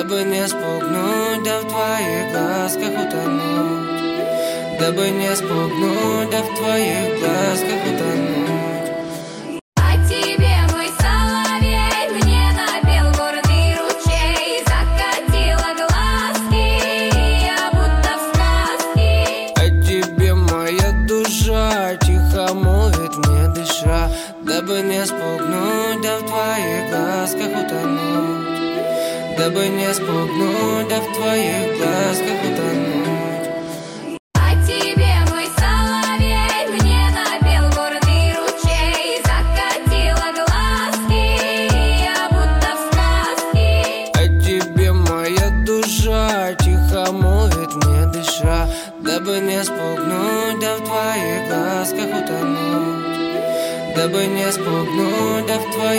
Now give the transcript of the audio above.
дабы не спугнуть, да в твоих глазках утонуть, дабы не спугнуть, да в твоих глазках утонуть. Тихо молвит мне дыша, дабы не спугнуть, да в твоих глазках утонуть, дабы не спугнуть, да в твоих глазках утонуть. А тебе, мой соловей, мне напел горный ручей, закатила глазки, я будто в сказке. А тебе моя душа тихо молвит мне дыша, дабы не спугнуть, да в твоих глазках утонуть, дабы не спугнуть, да в твоих